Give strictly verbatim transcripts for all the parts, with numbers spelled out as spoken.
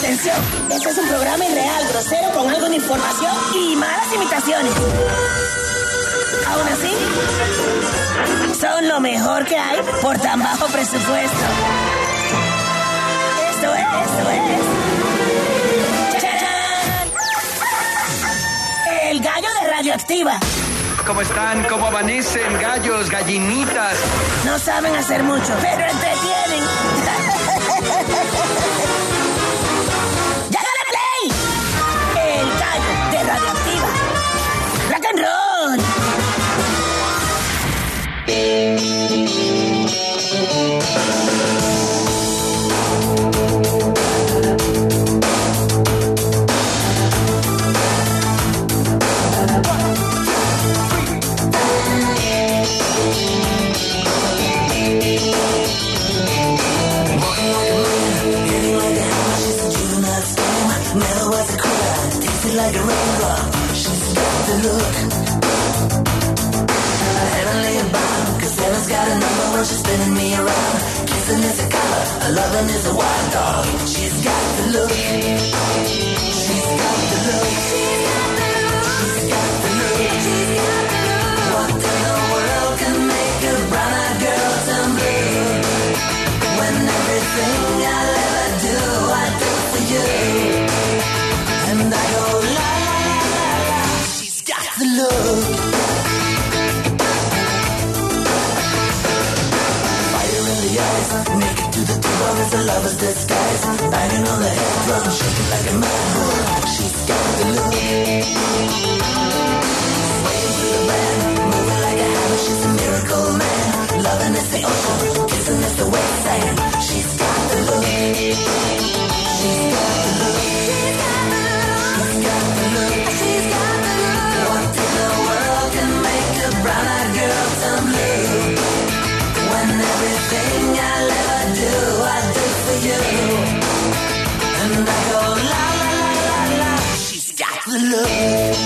Atención, este es un programa irreal, grosero, con algo de información y malas imitaciones. Aún así, son lo mejor que hay por tan bajo presupuesto. Esto es, esto es. ¡Chachán! El gallo de Radioactiva. ¿Cómo están? ¿Cómo amanecen? Gallos, gallinitas. No saben hacer mucho, pero entretienen. ¡Llágale play! El gallo de Radioactiva. Rock and roll. Like a raindrop, she's got the look. Heavenly bound, cause heaven's got a number when she's spinning me around. Kissing is a color, a loving is a wild dog. She's got the look. She's got the look. She's got the look. She's got the look. She's got the look. What in the world can make a brown-eyed girl turn blue? When everything I'll ever do, I do for you. And I go la la la la la. She's got the look. Fire in the eyes, make it to the top. It's a lover's disguise. Banging on the head drum, shaking like a mad bull. She's got the look. Swaying through the band, moving like a hammer. She's a miracle man. Loving is the ocean, kissing is the wet sand. She's got the look. She's got the look. She's got the look. She's got the look. What in the world can make a brown-eyed girl turn blue? When everything I'll ever do, I do for you. And I go la la la la la. She's got the look.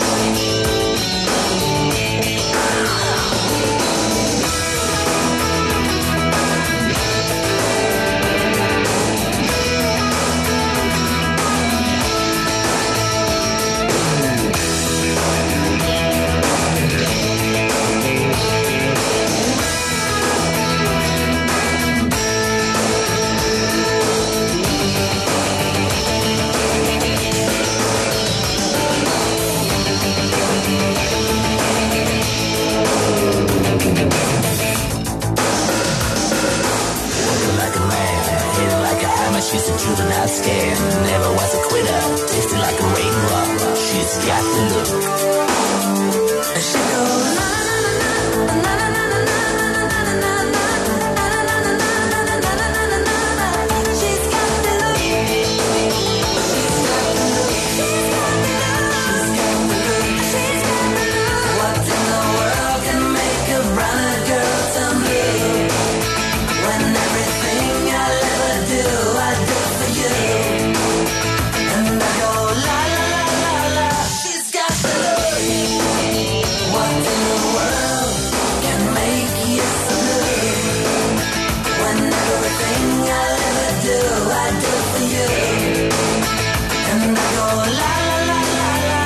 She's a juvenile scam, never was a quitter, tasted like a raindrop. She's got the look. And she goes na na na na na na na na na na. She's got the look. She's got the look. She's got the look. She's got the look. What in the world can make a brown-eyed girl turn blue? When everything I'll ever do, I do for you. And I go la la la la la. She's got the look. What in the world can make you so blue? When everything I'll ever do, I do for you. And I go la la la la la.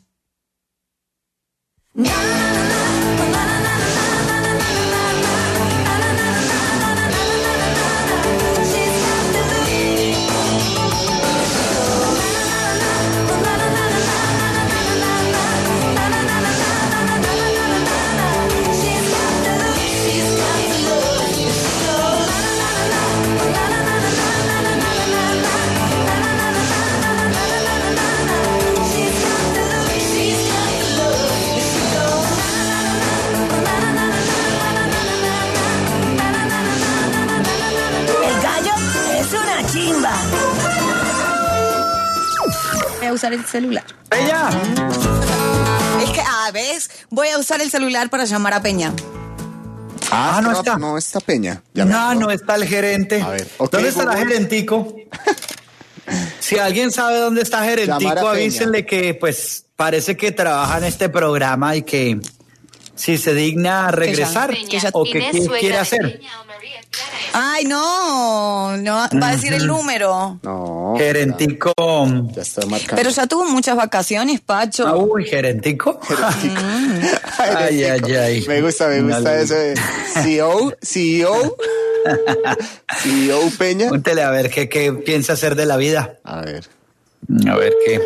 Na na na na na na na. Chimba. Voy a usar el celular. ¡Peña! Es que, ah, ¿ves? Voy a usar el celular para llamar a Peña. Ah, no está. No está Peña. Ya no, no está el gerente. A ver, okay, ¿dónde estará Google? Gerentico? Si alguien sabe dónde está Gerentico, avísenle que pues parece que trabaja en este programa y que si se digna a regresar que ya, o que quiere hacer. Ay, no, no va a decir el número. No. Gerentico. Ya, ya está marcando. Pero ya tuvo muchas vacaciones, Pacho. Ah, uy, gerentico. Gerentico. Ay, ay, ay. Me gusta, me gusta Dale. eso de C E O, C E O. C E O Peña. Pregúntele a ver qué, qué piensa hacer de la vida. A ver. A ver qué.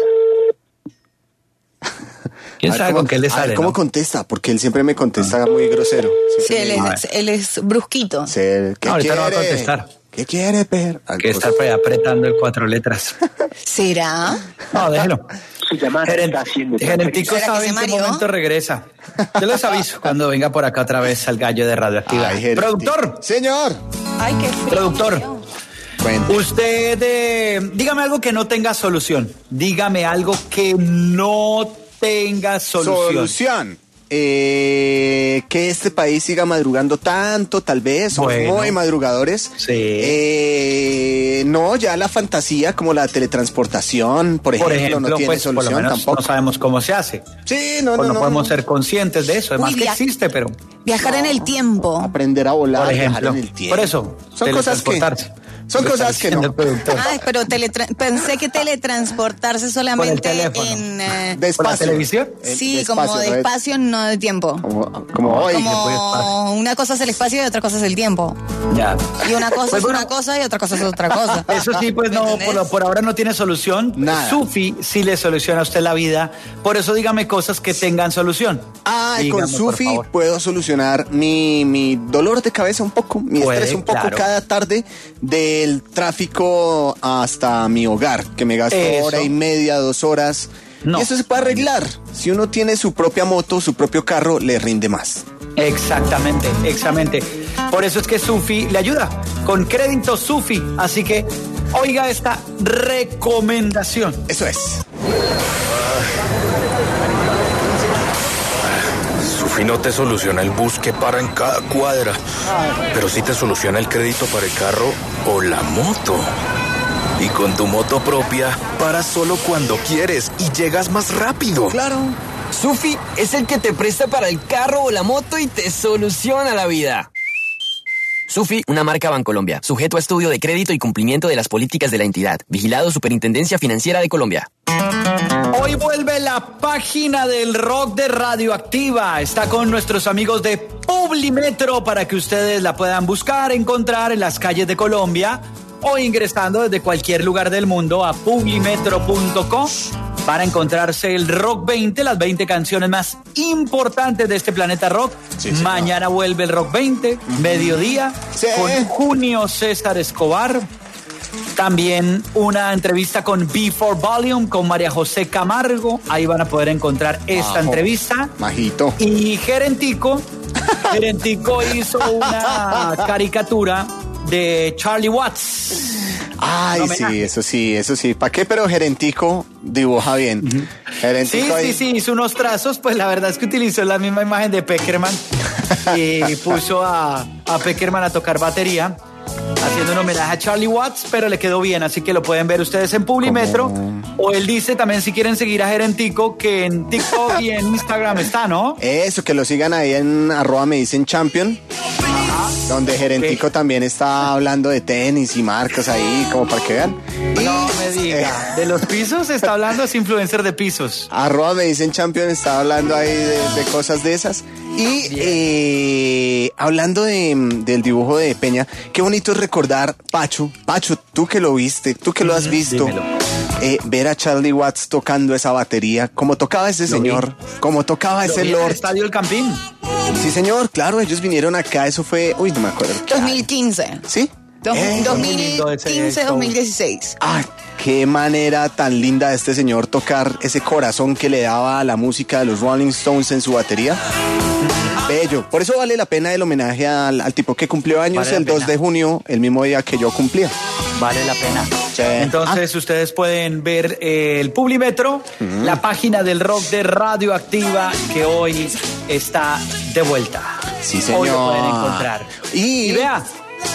¿Quién A ver sabe cómo- con qué le a ver sale? ¿Cómo ¿no? contesta? Porque él siempre me contesta muy grosero. Sí, Siempre él me- es, él es brusquito. Sí, ¿qué No, ahorita quiere? no va a contestar. ¿Qué quiere, per? Que está por ahí apretando el cuatro letras. ¿Será? No, déjelo. Su llamada Geren- está siendo Gerentico ¿Será que sabe se en qué mareó? momento regresa. Yo les aviso cuando venga por acá otra vez al gallo de Radioactiva. Ay, gerente. Productor, Señor. Ay, qué frío. productor. Cuente. Usted, eh, dígame algo que no tenga solución. Dígame algo que no tenga solución. Solución. Eh, que este país siga madrugando tanto, tal vez, somos Bueno. muy madrugadores. Sí. Eh, no, ya la fantasía como la teletransportación, por ejemplo, Por ejemplo, no tiene pues, por lo solución menos tampoco. no sabemos cómo se hace. Sí, no, Pues no, no, no. podemos ser conscientes de eso. Además Uy, que via- existe, pero Viajar en el tiempo. Aprender a volar, por viajar ejemplo, en el tiempo. por eso, Son cosas que teletransportarse. son Lo está cosas que diciendo no. el productor. Ay, pero teletra- pensé que teletransportarse solamente teléfono. en... eh, Despacio. ¿Por la televisión? Eh, sí, despacio, como ¿no es? despacio, no de tiempo. Como, como hoy. Como una cosa es el espacio y otra cosa es el tiempo. Ya. Y una cosa Pues es bueno, una cosa y otra cosa es otra cosa. Eso sí, pues ¿Me no, entendés? por, lo- por ahora no tiene solución. Nada. Sufi sí le soluciona a usted la vida. Por eso dígame cosas que tengan solución. Ay, con Dígame, por Sufi favor. puedo solucionar mi, mi dolor de cabeza un poco, mi Puede, estrés un poco claro. cada tarde del tráfico hasta mi hogar, que me gasto Eso. hora y media, dos horas. No. Y eso se puede arreglar. Si uno tiene su propia moto, su propio carro, le rinde más. Exactamente, exactamente. Por eso es que Sufi le ayuda con crédito Sufi. Así que oiga esta recomendación. Eso es. Sufi no te soluciona el bus que para en cada cuadra, pero sí te soluciona el crédito para el carro o la moto. Y con tu moto propia, paras solo cuando quieres y llegas más rápido. Claro. Sufi es el que te presta para el carro o la moto y te soluciona la vida. Sufi, una marca Bancolombia, sujeto a estudio de crédito y cumplimiento de las políticas de la entidad. Vigilado Superintendencia Financiera de Colombia. Hoy vuelve la página del rock de Radioactiva. Está con nuestros amigos de Publimetro para que ustedes la puedan buscar, encontrar en las calles de Colombia o ingresando desde cualquier lugar del mundo a publimetro punto com para encontrarse el Rock veinte, las veinte canciones más importantes de este planeta rock. Sí, señor. Mañana vuelve el Rock veinte, mediodía, Sí. con Junio César Escobar. También una entrevista con B cuatro Volume, con María José Camargo. Ahí van a poder encontrar esta Majo. entrevista. Majito. Y Gerentico, Gerentico hizo una caricatura de Charlie Watts. Ay, Un homenaje. sí, eso sí, eso sí. ¿Para qué? Pero Gerentico dibuja bien. Sí, Gerentico ahí. sí, sí, hizo unos trazos, pues la verdad es que utilizó la misma imagen de Peckerman y puso a, a Peckerman a tocar batería, haciendo un homenaje a Charlie Watts, pero le quedó bien, así que lo pueden ver ustedes en Publimetro. Como- O él dice también si quieren seguir a Gerentico, que en TikTok y en Instagram está, ¿no? Eso, que lo sigan ahí en arroba me dicen champion. Donde Gerentico Ok. también está hablando de tenis y marcas ahí, como para que vean. Y, No me diga. eh, De los pisos está hablando, es influencer de pisos. arroba me dicen champion, está hablando ahí de, de cosas de esas. Y eh, hablando de, del dibujo de Peña, qué bonito es recordar, Pacho, Pacho, tú que lo viste, tú que lo has Ujú, visto, dímelo. eh, ver a Charlie Watts tocando esa batería, como tocaba ese Lo vi. señor, como tocaba Lo ese vi en el Lord. Estadio El Campín. Sí, señor, claro, ellos vinieron acá, eso fue, uy, no me acuerdo. dos mil quince. ¿Sí? Dos- Eh, muy lindo ese dos mil quince, show. dos mil dieciséis. Ah, qué manera tan linda de este señor tocar ese corazón que le daba a la música de los Rolling Stones en su batería. Bello. Por eso vale la pena el homenaje al, al tipo que cumplió años Vale la el dos pena. de junio, el mismo día que yo cumplía. Vale la pena. Sí. Entonces ustedes pueden ver eh, el Publimetro, la página del rock de Radioactiva, que hoy está de vuelta. Sí, señor. Hoy lo pueden encontrar. Y- Y, vea,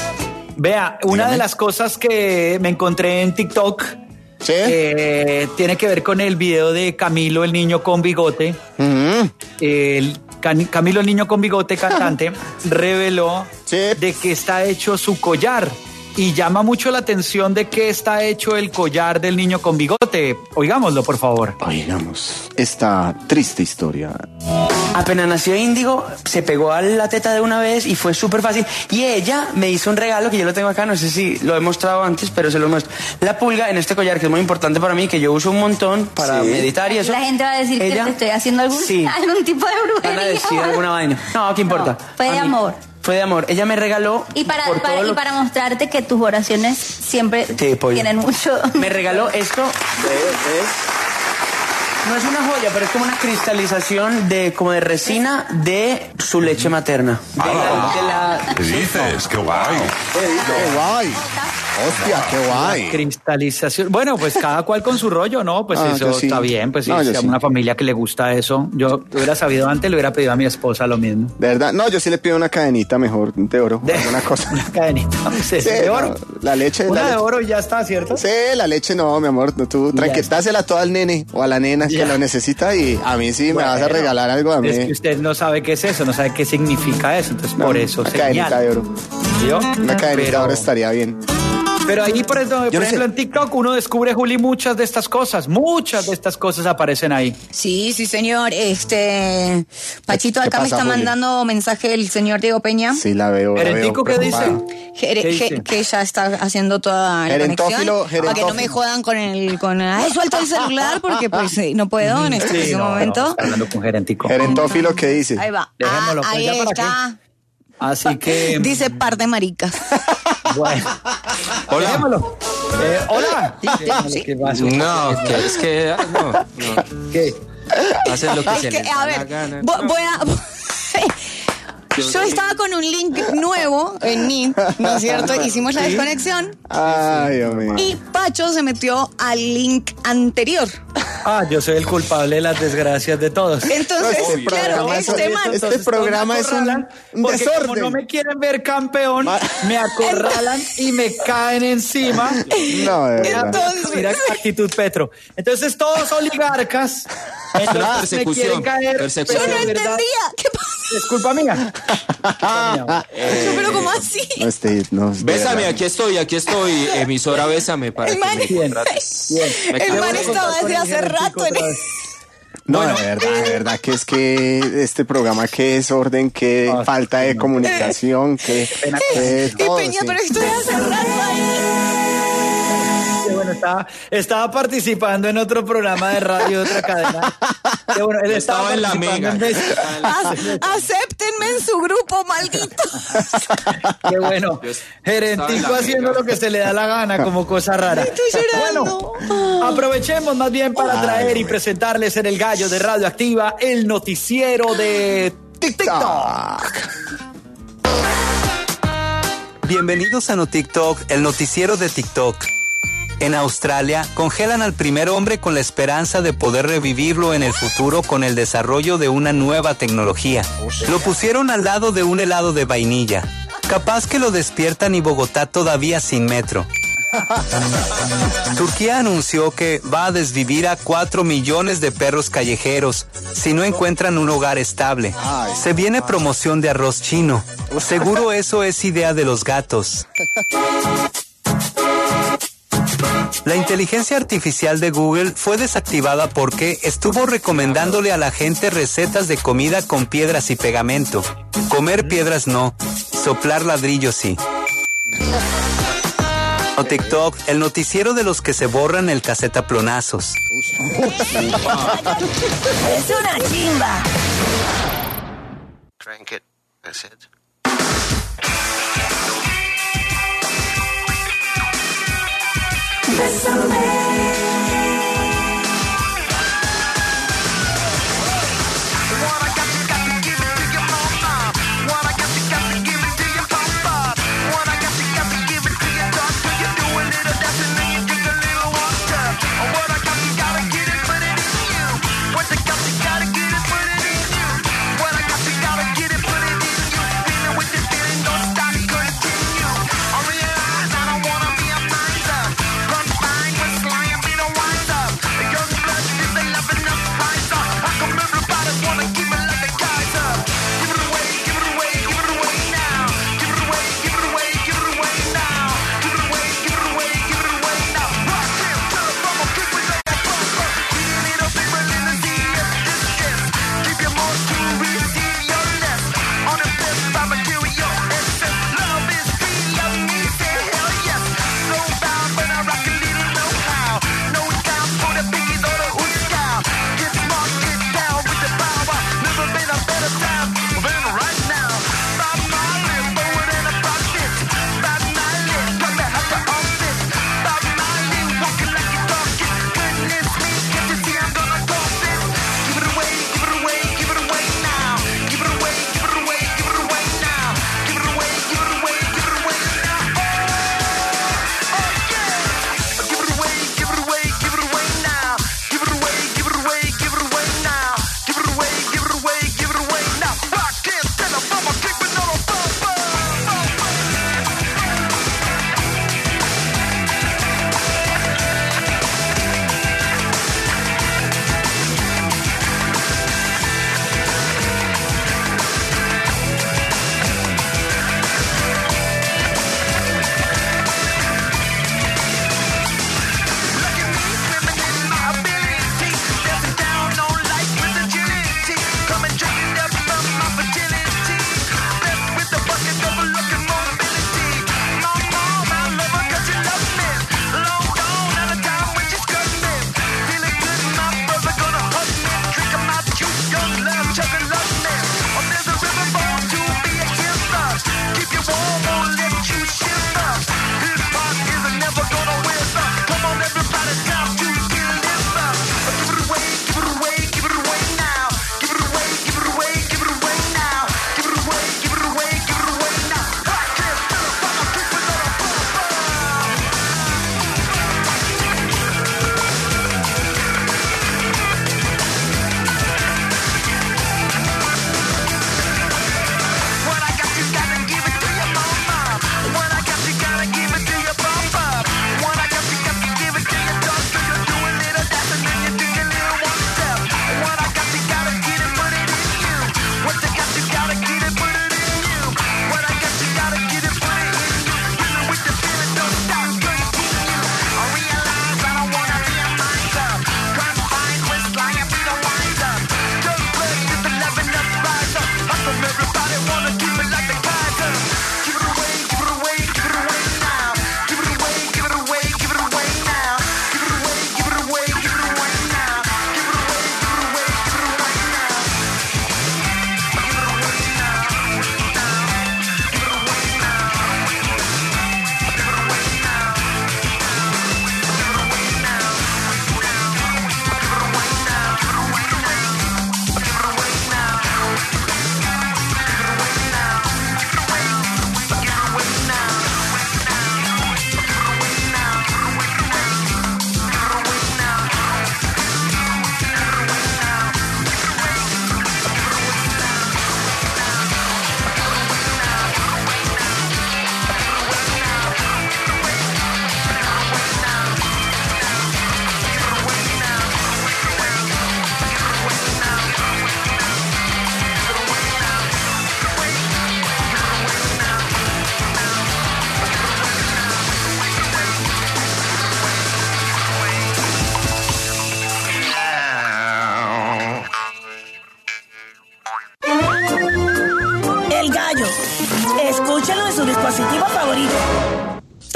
vea, una Dígame. de las cosas que me encontré en TikTok ¿Sí? eh, tiene que ver con el video de Camilo, el niño con bigote. Mm. El Can- Camilo, el niño con bigote, cantante, reveló Sí. de qué está hecho su collar. Y llama mucho la atención de qué está hecho el collar del niño con bigote. Oigámoslo, por favor. Oigamos esta triste historia. Apenas nació Índigo, se pegó a la teta de una vez y fue súper fácil. Y ella me hizo un regalo que yo lo tengo acá, no sé si lo he mostrado antes, pero se lo muestro. La pulga en este collar, que es muy importante para mí, que yo uso un montón para Sí. meditar y eso. La gente va a decir Ella- que te estoy haciendo algún, Sí. algún tipo de Van a brujería. decir alguna vaina. No, ¿qué importa? No, fue de A mí- amor. Fue de amor. Ella me regaló. Y para, por para- todo y lo- para mostrarte que tus oraciones siempre Sí, pollo. tienen mucho... Me regaló esto. No es una joya, pero es como una cristalización de como de resina de su leche materna. De la- de la- ¿Qué dices? ¡Qué guay! ¡Qué guay! ¡Hostia, qué guay! Cristalización. Bueno, pues cada cual con su rollo, ¿no? Pues Ah, eso yo sí. está bien. Pues si No, yo es sí. una familia que le gusta eso. Yo hubiera sabido antes, le hubiera pedido a mi esposa lo mismo. De verdad, no, yo sí le pido una cadenita mejor de oro, De- alguna cosa. Una cadenita. Sí, Sí, de no, oro. la leche, Una la de leche. oro y ya está, ¿cierto? Sí, la leche no, mi amor, no, tú Ya. tranquilításela todo al nene o a la nena Ya. que lo necesita y a mí sí me vas a Bueno, regalar algo a mí. Es que usted no sabe qué es eso, no sabe qué significa eso. Entonces, por eso, una cadenita de señal. oro. ¿Yo? Una cadenita Pero- de oro estaría bien. Pero ahí, por ejemplo, por no ejemplo, sé. en TikTok uno descubre, Juli, muchas de estas cosas. Muchas de estas cosas aparecen ahí. Sí, sí, señor. Este, Pachito, ¿Qué acá me pasa, está Juli? mandando mensaje el señor Diego Peña. Sí, la veo. la veo ¿Gerentico qué dice? preocupada. Jere- ¿Qué je- dice? que ya está haciendo toda la Gerentófilo, conexión para que no me gerentófilo. jodan con el con ay suelto el celular porque pues eh, no puedo en este Sí, preciso no, no, momento. está hablando con Gerentíco. Gerentófilo, ¿qué dice? Ahí va. Dejémoslo, Ah, pues, ahí ya para está. Así que... Dice par de maricas. Bueno. Hola. Dejémoslo. Eh, hola. Sí. ¿Qué pasó? No, que es que ah, no, no. ¿Qué? Haces lo que Es se que, les a da ver, la gana. vo- voy a... Yo estaba con un link nuevo en mí, ¿no es cierto? Hicimos la desconexión Ay, Dios mío. y Pacho se metió al link anterior. Ah, yo soy el culpable de las desgracias de todos. Entonces, Este claro, programa es- este man... este Entonces, programa es un, acorralan, un porque Como desorden. no me quieren ver campeón, me acorralan y me caen encima. No, de verdad. Entonces- Mira qué actitud Petro. Entonces todos oligarcas. Entonces me persecución, quieren caer. persecución. Yo no pero de verdad, entendía. ¿Qué pasa? Es culpa mía. Yo, pero ¿cómo así? No, este, no, de Bésame, verdad. aquí estoy, aquí estoy, emisora, bésame para El que man, me Bien, contrates. bien. Me el quedo man con- estaba desde hace Gerentico rato en otra vez. No, de verdad, de verdad que es que este programa, qué desorden, qué Ah, falta de no. comunicación, qué, qué Y todo, Peña, sí. pero estoy hace rato ahí. Que bueno, estaba, estaba participando en otro programa de radio de otra cadena. Que bueno, él Yo estaba, estaba en la participando mega. en vez- Ac- Acéptenme en su grupo, maldito. Qué bueno. Yo estaba en Gerentico la haciendo mega. lo que se le da la gana, como cosa rara. Estoy llorando. Bueno, aprovechemos más bien para traer y presentarles en el gallo de Radioactiva el noticiero de TikTok. Bienvenidos a No TikTok, el noticiero de TikTok. En Australia, congelan al primer hombre con la esperanza de poder revivirlo en el futuro con el desarrollo de una nueva tecnología. Lo pusieron al lado de un helado de vainilla. Capaz que lo despiertan y Bogotá todavía sin metro. Turquía anunció que va a desvivir a cuatro millones de perros callejeros si no encuentran un hogar estable. Se viene promoción de arroz chino. Seguro eso es idea de los gatos. La inteligencia artificial de Google fue desactivada porque estuvo recomendándole a la gente recetas de comida con piedras y pegamento. Comer piedras no, soplar ladrillos sí. O TikTok, el noticiero de los que se borran el casetaplonazos. Es una chimba. Crank it. That's it. Slime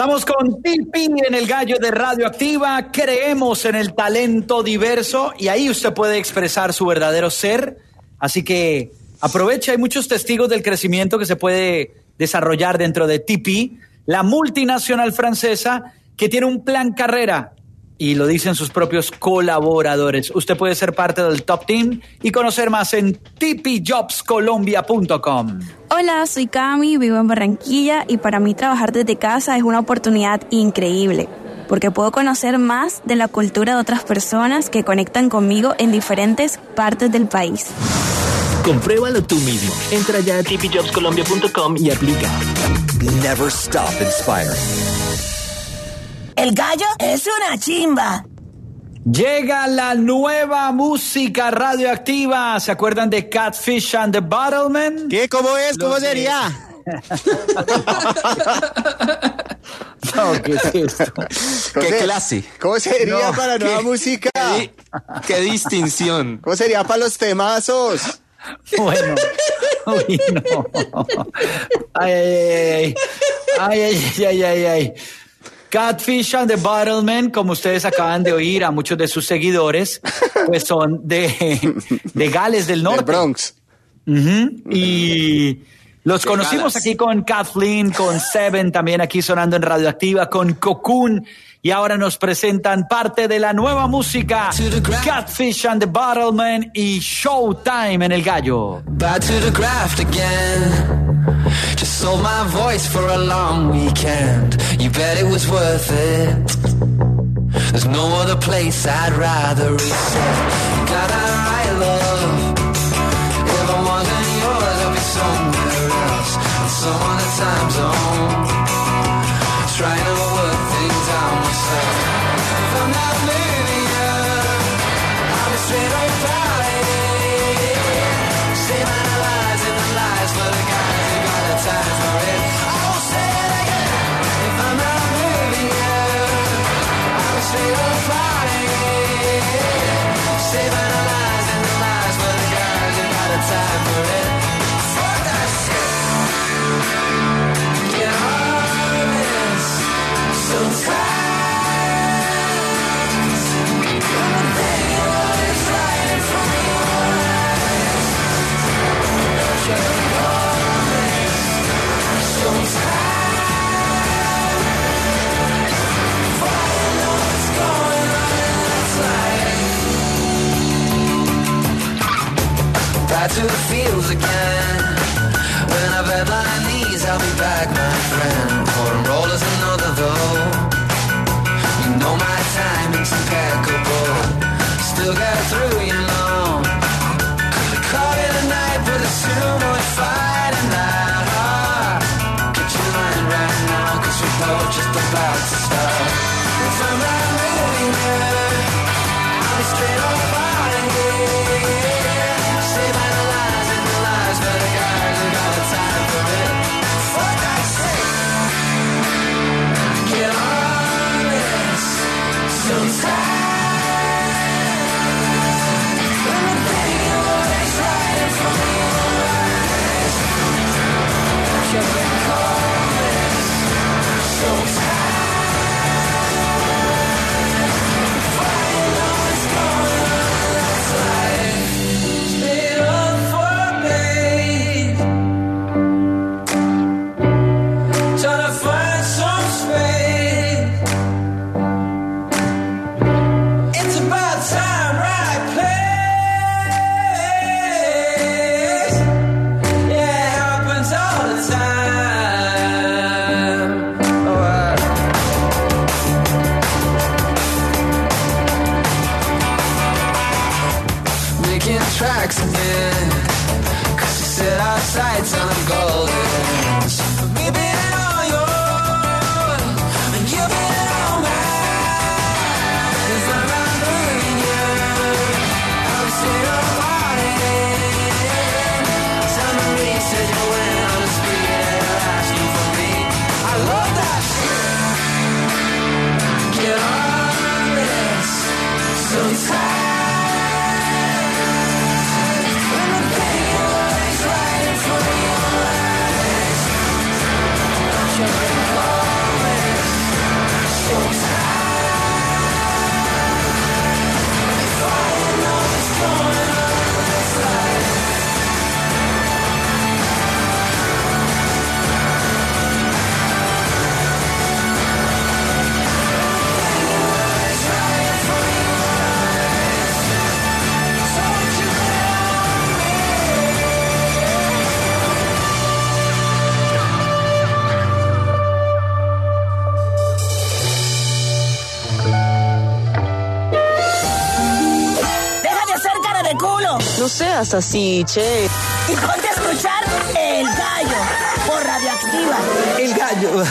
Estamos con Tipi en el Gallo de Radioactiva. Creemos en el talento diverso y ahí usted puede expresar su verdadero ser. Así que aprovecha, hay muchos testigos del crecimiento que se puede desarrollar dentro de Tipi, la multinacional francesa que tiene un plan carrera. Y lo dicen sus propios colaboradores. Usted puede ser parte del top team y conocer más en tipi jobs colombia punto com. Hola, soy Cami, vivo en Barranquilla y para mí trabajar desde casa es una oportunidad increíble porque puedo conocer más de la cultura de otras personas que conectan conmigo en diferentes partes del país. Compruébalo tú mismo. Entra ya a tipi jobs colombia punto com y aplica. Never stop inspiring. El gallo es una chimba. Llega la nueva música radioactiva. ¿Se acuerdan de Catfish and the Bottlemen? ¿Qué? ¿Cómo es? ¿Cómo Los sería? No, ¿qué es esto? Qué clase. ¿Cómo sería No, para nueva qué- música? Qué, qué distinción. ¿Cómo sería para los temazos? Bueno, uy, no. Ay, ay, ay, ay, ay, ay, ay, ay. Catfish and the Bottlemen, como ustedes acaban de oír a muchos de sus seguidores, pues son de, de Gales del Norte. Del Bronx. Ujú. Y los De conocimos Galas. aquí con Kathleen, con Seven, también aquí sonando en Radioactiva, con Cocoon. Y ahora nos presentan parte de la nueva música, Catfish and the Bottlemen y Showtime en el Gallo. Back to the graft again. Just sold my voice for a long weekend. You bet it was worth it. There's no other place I'd rather reset. Got that right, love. If I wasn't yours, I'd be somewhere else. In some other time zone. Trying to work things out myself. If I'm not living up, I'll be straight up party. Save my lies and the lies for the guys who got the time for it. I won't say it again. If I'm not living up, I'll be straight up party. Save my lies and the lies for the guys who got the time for it. Fuck that shit. Get honest. Sometimes when I think what is right in front of your eyes, you're honest. Sometimes before you know what's going on in this life. Back to the fields again. When I've had my knees, I'll be back, my friend. Pour and roll is another though. You know my timing's impeccable. Still got through, you know. Could've caught it tonight, but it's too much fighting now. Get your mind right now, cause we're both just about to start. If I'm not living there, I'll be straight up fighting here. Save my lies and the lies for the guys who got the time for it. Fuck that shit. Get honest. Sometimes when I think of what is right in front of your eyes, you're honest. Sometimes before you know what's going on in this life, stay up for me. Trying to find some space. It's about time, right place. Yeah, it happens all the time. Oh, uh. Making tracks again. Cause you set our sights on golden. So we've been all yours, and you've been all mine. If I'm not moving you, I'll be straight up partying. Tell me, said you went on the street and you're asking for me. I love that shit. Get honest. Sometimes when I think of what is right in front of your eyes, you're honest. No seas así, che. Y ponte a escuchar El Gallo por Radioactiva. El Gallo.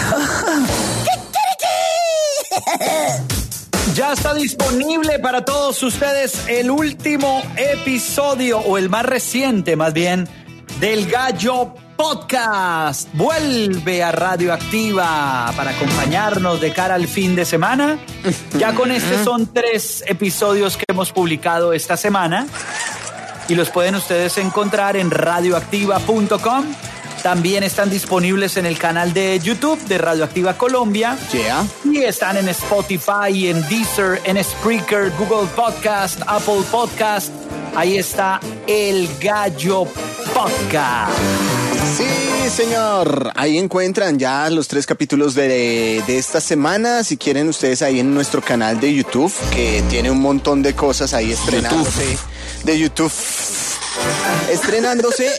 Ya está disponible para todos ustedes el último episodio, o el más reciente más bien, del Gallo Podcast. Vuelve a Radioactiva para acompañarnos de cara al fin de semana. Ya con este son tres episodios que hemos publicado esta semana y los pueden ustedes encontrar en radioactiva punto com. También están disponibles en el canal de YouTube de Radioactiva Colombia. Yeah. Y están en Spotify, en Deezer, en Spreaker, Google Podcast, Apple Podcast. Ahí está El Gallo Podcast. Sí, señor. Ahí encuentran ya los tres capítulos de, de esta semana. Si quieren ustedes ahí en nuestro canal de YouTube, que tiene un montón de cosas ahí estrenándose. YouTube. De YouTube. Estrenándose.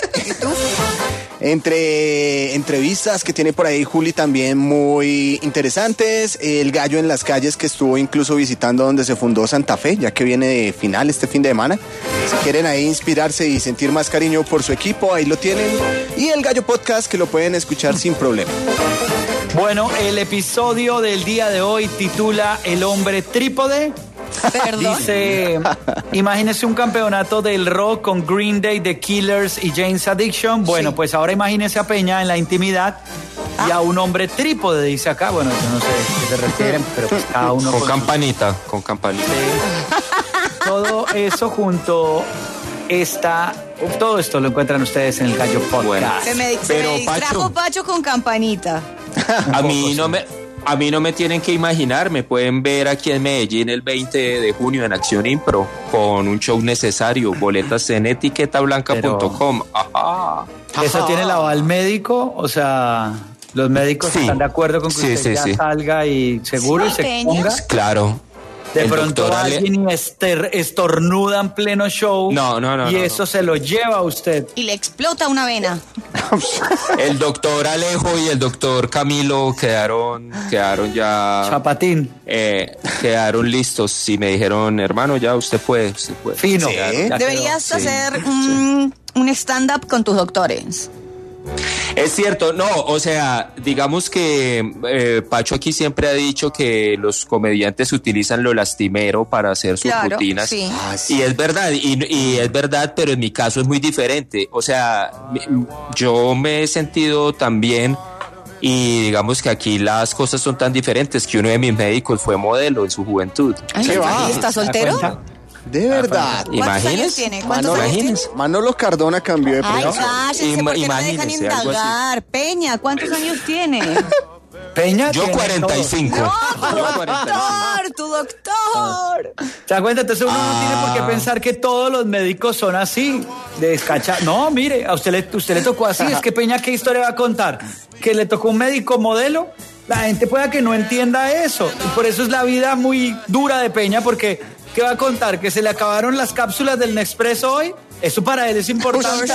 Entre entrevistas que tiene por ahí Juli también muy interesantes. El Gallo en las calles, que estuvo incluso visitando donde se fundó Santa Fe, ya que viene de final este fin de semana. Si quieren ahí inspirarse y sentir más cariño por su equipo, ahí lo tienen. Y el Gallo Podcast, que lo pueden escuchar sin problema. Bueno, el episodio del día de hoy titula El hombre trípode. Perdón. Dice, imagínese un campeonato del rock con Green Day, The Killers y Jane's Addiction. Bueno, sí. Pues ahora imagínese a Peña en la intimidad ah. y a un hombre trípode, dice acá. Bueno, yo no sé a qué se refieren, pero pues cada uno... Con, con campanita, su... con campanita. Sí. Todo eso junto está... Todo esto lo encuentran ustedes en el Gallo Podcast. Bueno, se me, se me distrajo Pacho. Pacho con campanita. A mí no me... A mí no me tienen que imaginar, me pueden ver aquí en Medellín el veinte de junio en Acción Impro con un show necesario, boletas en etiqueta blanca punto com. Ajá. ¿Eso Ajá. tiene el aval médico? O sea, los médicos sí. están de acuerdo con que sí, usted sí, ya sí. salga y seguro ¿Sí, y se Peña? ponga. Claro. De el pronto alguien Ale... ester, estornuda en pleno show no, no, no, y no, eso no. se lo lleva a usted. Y le explota una vena. El doctor Alejo y el doctor Camilo quedaron, quedaron ya... Chapatín. Eh, quedaron listos y me dijeron, hermano, ya usted puede, usted puede. Fino. Sí. Ya, ya Deberías quedó. hacer Sí, un, sí. un stand-up con tus doctores. Es cierto, no, o sea, digamos que eh, Pacho aquí siempre ha dicho que los comediantes utilizan lo lastimero para hacer sus claro, rutinas. Sí. Ah, sí. Y es verdad, y, y es verdad, pero en mi caso es muy diferente. O sea, yo me he sentido también, y digamos que aquí las cosas son tan diferentes, que uno de mis médicos fue modelo en su juventud. Ay, ¿qué va? ¿Y está soltero? De verdad. ¿Cuántos años tiene? ¿Cuántos Manolo, años tiene? Manolo Cardona cambió de Ay, profesión. cállese, ¿por qué no dejan indagar? Peña, ¿cuántos años tiene? Peña. Yo cuarenta y cinco. No, tu doctor, tu doctor. ¿Se da cuenta? Entonces uno ah. no tiene por qué pensar que todos los médicos son así, descacha. No, mire, a usted le, usted le tocó así. Es que Peña, ¿qué historia va a contar? ¿Que le tocó un médico modelo? La gente pueda que no entienda eso. Y por eso es la vida muy dura de Peña, porque ¿qué va a contar? ¿Que se le acabaron las cápsulas del Nespresso hoy? Eso para él es importante.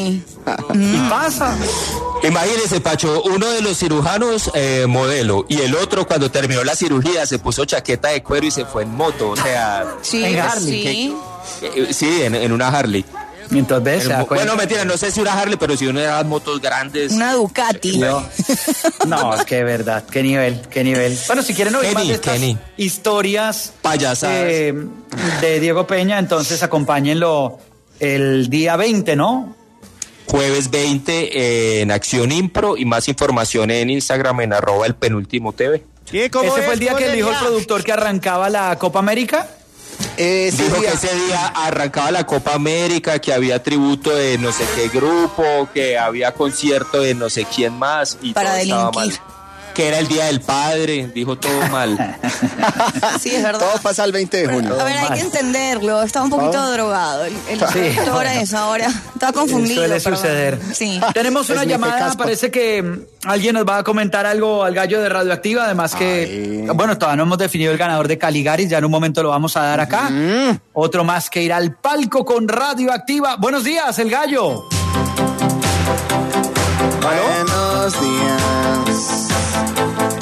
Y pasa. Imagínese, Pacho, uno de los cirujanos eh, modelo y el otro cuando terminó la cirugía se puso chaqueta de cuero y se fue en moto, o sea, sí, en Harley. Sí, que, eh, sí en, en una Harley. Mientras ves, el, bueno, mentira, no sé si una Harley, pero si una de las motos grandes. Una Ducati. No, no, es que de verdad, qué nivel, qué nivel. Bueno, si quieren oír Kenny, más de estas Kenny. historias payasadas eh, de Diego Peña, entonces acompáñenlo el día veinte, ¿no? Jueves veinte eh, en Acción Impro y más información en Instagram en arroba el penúltimo T V. ¿Ese fue el día que dijo el productor que arrancaba la Copa América? Ese Dijo día. que ese día arrancaba la Copa América, que había tributo de no sé qué grupo, que había concierto de no sé quién más y para todo delinquir. Estaba mal. Que era el Día del Padre, dijo todo mal. Sí, es verdad. Todo pasa el veinte de junio. A ver, hay que entenderlo. Estaba un poquito oh. drogado. El, el sí, ahora bueno. es ahora. Estaba confundido. Suele suceder. Sí. Tenemos una llamada. Parece que alguien nos va a comentar algo al Gallo de Radioactiva. Además que, Ay. bueno, todavía no hemos definido el ganador de Caligaris. Ya en un momento lo vamos a dar acá. Mm. Otro más que irá al palco con Radioactiva. Buenos días, el Gallo. Buenos días.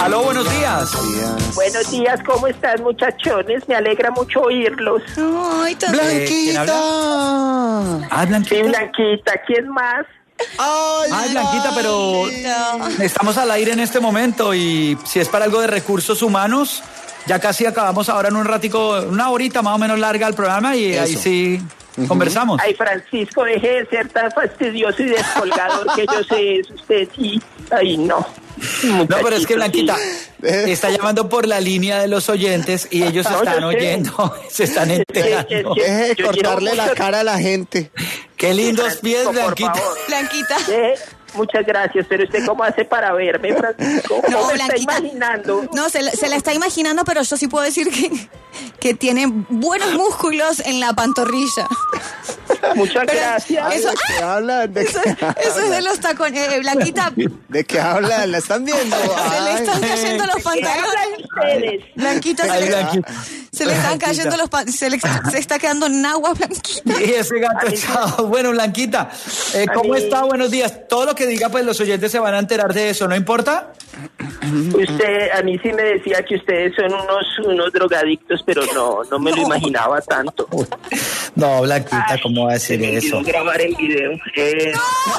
Aló, buenos días. Buenos días, ¿cómo están, muchachones? Me alegra mucho oírlos. Ay, tan Blanquita. Ah, Blanquita. Sí, Blanquita, ¿quién más? Ay, Ay, Blanquita, pero estamos al aire en este momento y si es para algo de recursos humanos, ya casi acabamos ahora en un ratico, una horita más o menos larga el programa y Eso. ahí sí uh-huh. conversamos. Ay, Francisco, deje de ser tan fastidioso y descolgador que yo sé es usted y... Ay, no. No, pero es que Blanquita está llamando por la línea de los oyentes y ellos No, están yo sé. oyendo, se están enterando. Es que- Deje de Yo cortarle quiero la mucho- cara a la gente. Qué lindos pies, Francisco, por Blanquita. favor. Blanquita. Eh, Muchas gracias, pero ¿usted cómo hace para verme, Francisco? ¿Cómo No, me está Blanquita. imaginando? No, se, la- se la está imaginando, pero yo sí puedo decir que, que tiene buenos músculos en la pantorrilla. Muchas Pero gracias. eso- ¿De qué hablan? ¿De Eso, qué eso es de hablan? los tacones. Eh, Blanquita, ¿De qué hablan? ¿La están viendo? se le Ay. están cayendo los ¿Qué hablan pantalones. ustedes? Blanquita, se Ay, le, Blanquita. se le están Blanquita. cayendo los pa- se le se está quedando en agua, Blanquita. Y ese gato A mí echado. Bueno, Blanquita, eh, A ¿cómo mí- está? Buenos días. Todo lo que diga, pues los oyentes se van a enterar de eso, ¿no importa? Usted, a mí sí me decía que ustedes son unos, unos drogadictos, pero no, no me lo imaginaba tanto. No, Blanquita, ¿cómo va a decir Me eso? olvidó grabar el video. Eh,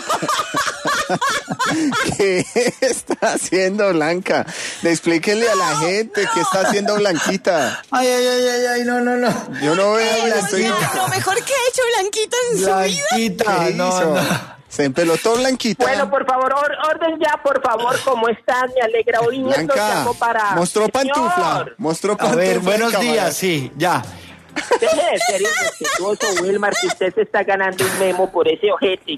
¿Qué está haciendo Blanca? Explíquenle a la gente qué está haciendo Blanquita. Ay, ay, ay, ay, ay, no, no, no. Yo no veo, la estoy... Lo mejor que ha hecho Blanquita en su vida. Blanquita, ¿Qué no, hizo? no. Se empelotó Blanquita. bueno, por favor, or- orden ya, por favor, ¿cómo están? Me alegra oírlos. Blanca, llamo para... mostró pantufla. Señor, Mostró A pantufla. ver, buenos cámara. días, sí, ya. deje de ser irrespetuoso, Wilmar, que usted se está ganando un memo por ese ojete.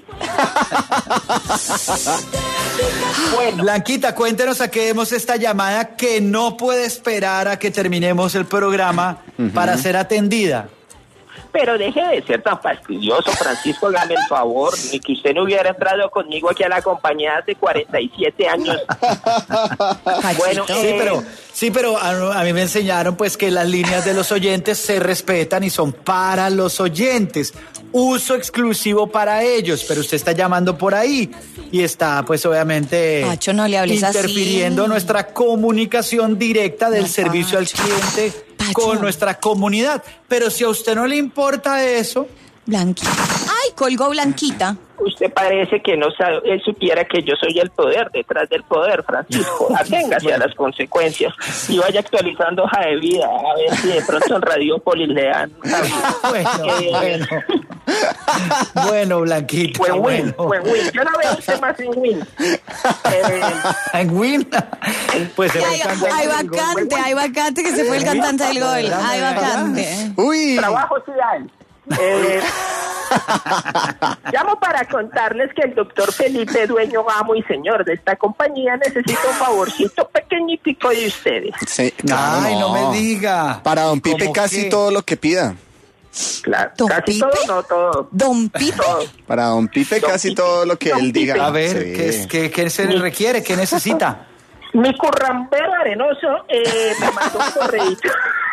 Bueno, Blanquita, cuéntenos a qué demos esta llamada que no puede esperar a que terminemos el programa para ser atendida. pero deje de ser tan fastidioso, Francisco, hágame el favor, ni que usted no hubiera entrado conmigo aquí a la compañía hace cuarenta y siete años. Bueno, Sí, eh, pero, sí, pero a, a mí me enseñaron pues que las líneas de los oyentes se respetan y son para los oyentes. Uso exclusivo para ellos, pero usted está llamando por ahí y está pues obviamente Pacho, no le hables así. interfiriendo nuestra comunicación directa del No, servicio Pacho. al cliente Pacho. con nuestra comunidad. Pero si a usted no le importa eso... Blanquita. Ay, colgó Blanquita. usted parece que no sabe, él supiera que yo soy el poder detrás del poder, Francisco. Aténgase a las consecuencias y vaya actualizando hoja de vida, a ver si de pronto en Radiopolis le dan. Bueno, Eh, bueno. Bueno, Blanquita, Buen win, bueno. buen win. Yo no veo usted más en win. Eh, ¿En win? Pues Y era hay, el cantante hay del gol. vacante, hay vacante que se fue el cantante del gol. Hay vacante. Uy. Trabajo sí hay. Eh, llamo para contarles que el doctor Felipe, dueño, amo y señor de esta compañía, necesita un favorcito pequeñitico de ustedes. Sí, claro, Ay, no me diga. Para don Pipe ¿Cómo casi qué? todo lo que pida. Claro, ¿Don casi Pipe? todo, no todo. Don Pipe. Todo. Para don Pipe Don casi Pipe. todo lo que Don él diga. Pipe. A ver, Sí. ¿qué, es- qué- qué se le requiere? ¿Qué necesita? Mi currambero arenoso eh, me mandó un correíto.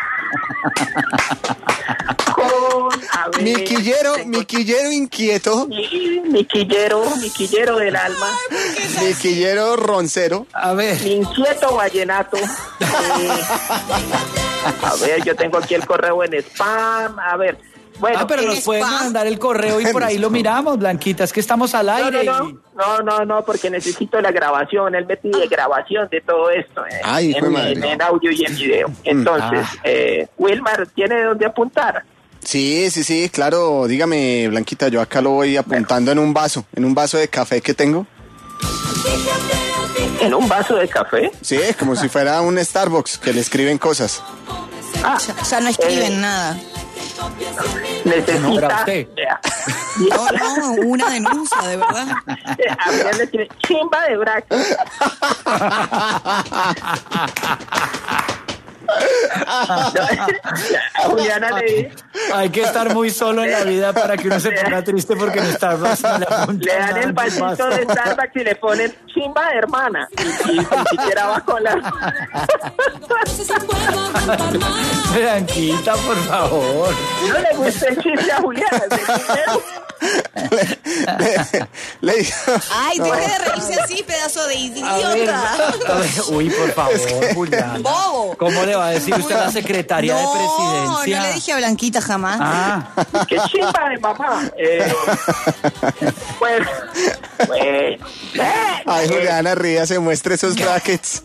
Con, a ver, Mi quillero, tengo- mi quillero inquieto, mi, mi quillero, mi quillero del alma, mi quillero roncero. A ver. mi inquieto vallenato. Eh, a ver, yo tengo aquí el correo en spam. A ver, bueno. Ah, pero eh, nos pueden mandar el correo y por ahí lo miramos, Blanquita. Es que estamos al no, aire. no, y- no, no, no, no, porque necesito la grabación. Él me pide grabación de todo esto. eh, Ay, hijo de en, madre. en- en audio y en video. Entonces, Ah. eh, Wilmar, ¿tiene dónde apuntar? Sí, sí, sí, claro. Dígame, Blanquita, yo acá lo voy apuntando en un vaso, en un vaso de café que tengo. ¿En un vaso de café? Sí, es como si fuera un Starbucks que le escriben cosas. Ah, Ya, ya no escriben eh, nada. necesita... No, para usted. Vea. No, no, una denuncia, de verdad. A mí le escribe, chimba de brazo. A Juliana le, Hay que estar muy solo en la vida para que uno se ponga triste porque en Starbucks no le apuntan le dan nada el en vasito vaso. de Starbucks y le ponen chimba de hermana. Y, y ni siquiera va con la... Blanquita, por favor. No le gusta el chiste a Juliana. le, le dijo, Ay, no. deje de reírse así, pedazo de idiota. A ver, a ver, uy, por favor, Es que- Juliana. Bobo. ¿Cómo le va a decir usted a la secretaria no, de presidencia? No, le dije a Blanquita jamás. Ah, ¡Qué chimba de mamá! Eh, bueno, pues... Ay, Juliana, ría, se muestre esos brackets.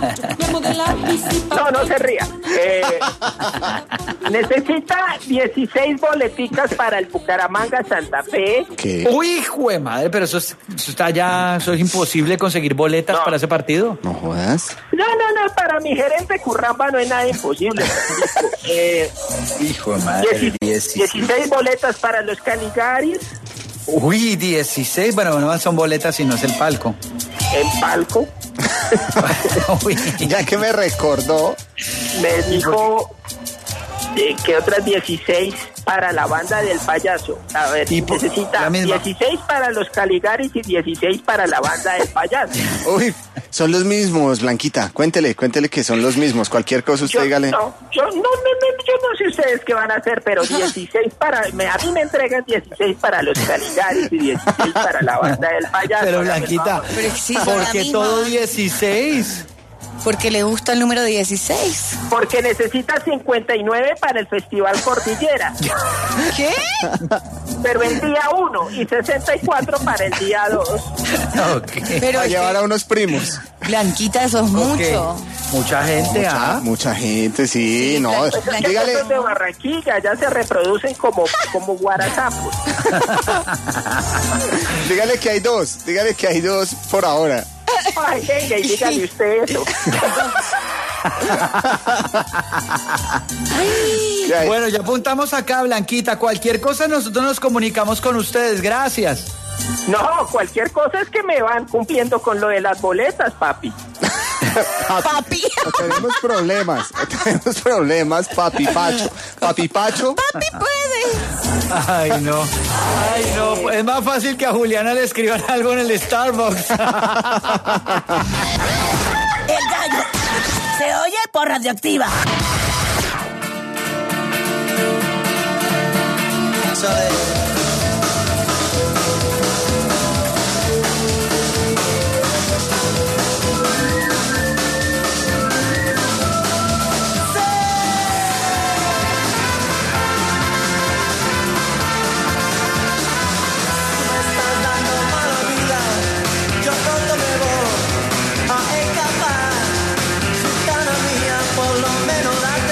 No, no se ría. Eh, necesita dieciséis boleticas para el Bucaramanga Santa Fe. ¿Qué? uy, hijo de madre, pero eso, es- eso está ya, eso es imposible conseguir boletas No. para ese partido. No jodas. No, no, no, para mi gerente Curramba no es nada imposible. Eh, Hijo de madre, dieci- dieciséis boletas para los Caligaris Uy, dieciséis, bueno, no son boletas, sino es el palco. en palco. Uy. Ya que me recordó, Me dijo eh, que otras dieciséis para la banda del payaso. A ver, Y por- necesita la misma. dieciséis para los Caligaris y dieciséis para la banda del payaso. uy, son los mismos, Blanquita. Cuéntele, cuéntele que son los mismos. Cualquier cosa usted Yo, dígale. no, yo no, no, no, yo no sé ustedes qué van a hacer, pero dieciséis para, me, a mí me entregan dieciséis para los Caligaris y dieciséis para la banda del payaso. Pero Hágame el Blanquita, favor. Pero es que sí, son ¿por la qué misma. todo dieciséis? Porque le gusta el número dieciséis. Porque necesita cincuenta y nueve para el Festival Cordillera, ¿Qué? pero el día uno y sesenta y cuatro para el día dos. Ok. Pero A es llevar que, a unos primos. Blanquita, eso es mucho. Ok. Mucha gente, Mucha, ¿ah? mucha gente, sí, Sí, no. Blanca- Pues es que Dígale, estos de Barranquilla ya se reproducen como, como guarazapos. dígale que hay dos. Dígale que hay dos por ahora. Ay, venga, y dígale usted eso. ¿Qué hay? Bueno, ya apuntamos acá, Blanquita. Cualquier cosa nosotros nos comunicamos con ustedes. Gracias. No, cualquier cosa es que me van cumpliendo con lo de las boletas, papi. Papi. No tenemos problemas, no tenemos problemas, papi Pacho. Papi Pacho. Papi puede. Ay, no. Ay, no. Es más fácil que a Juliana le escriban algo en el Starbucks. El gallo se oye por Radioactiva. Yo pronto me voy a escapar, gitana mía, por lo menos la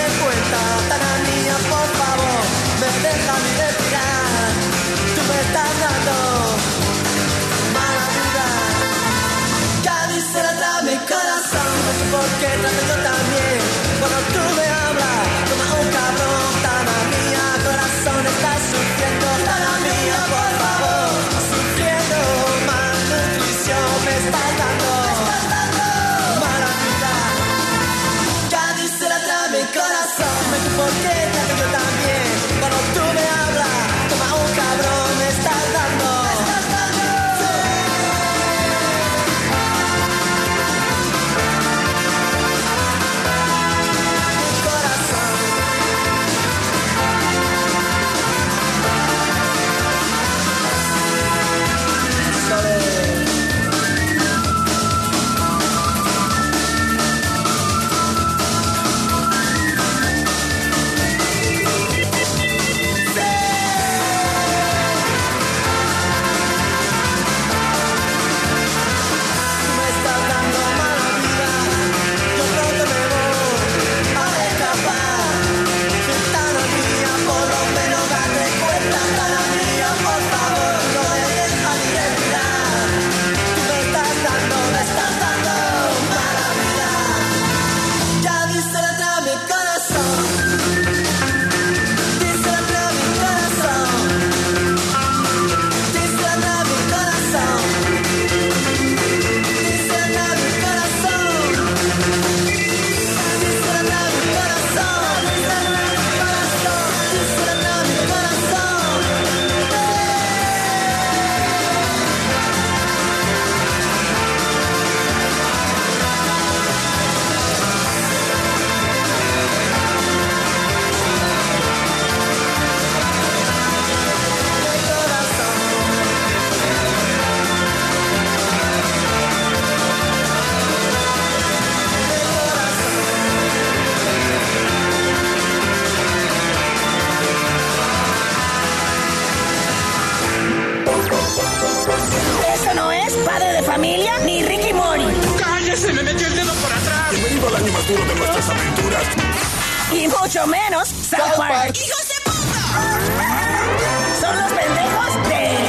futuro de nuestras aventuras. Y mucho menos South Park. ¡Hijos de puta! Son los pendejos del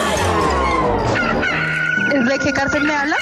gallo. ¿De qué cárcel me habla?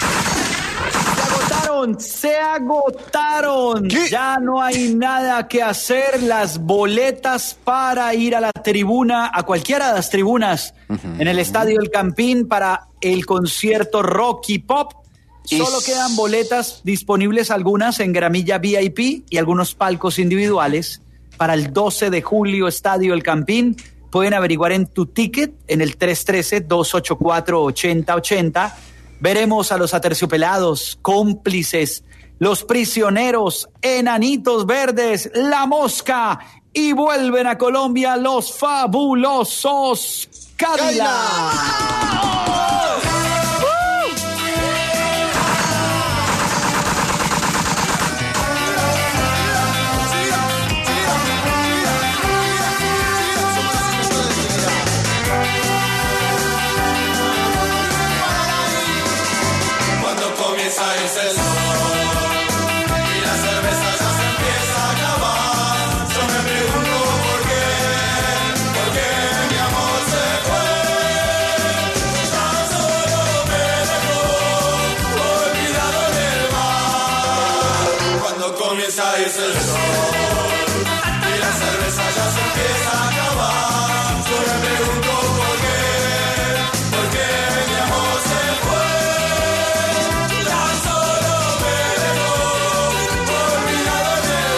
Se agotaron. ¿Qué? Ya no hay nada que hacer. Las boletas para ir a la tribuna, a cualquiera de las tribunas, uh-huh, en el Estadio El Campín para el concierto Rock y Pop. Solo quedan boletas disponibles, algunas en gramilla V I P y algunos palcos individuales para el doce de julio, Estadio El Campín. Pueden averiguar en tu ticket en el tres uno tres, dos ocho cuatro, ocho cero ocho cero. Veremos a los Aterciopelados, Cómplices, Los Prisioneros, Enanitos Verdes, La Mosca, y vuelven a Colombia los fabulosos Cadillacs. Comienza a irse el sol y la cerveza ya se empieza a acabar. Yo me pregunto por qué, por qué mi amor se fue. Tan solo me dejó olvidado en el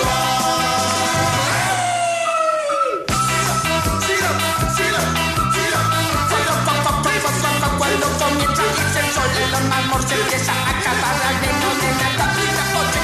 bar. Siga, siga, siga, siga. Cuando comienza a irse el sol el amor se empieza a acabar. La nena, nena, la vida, porque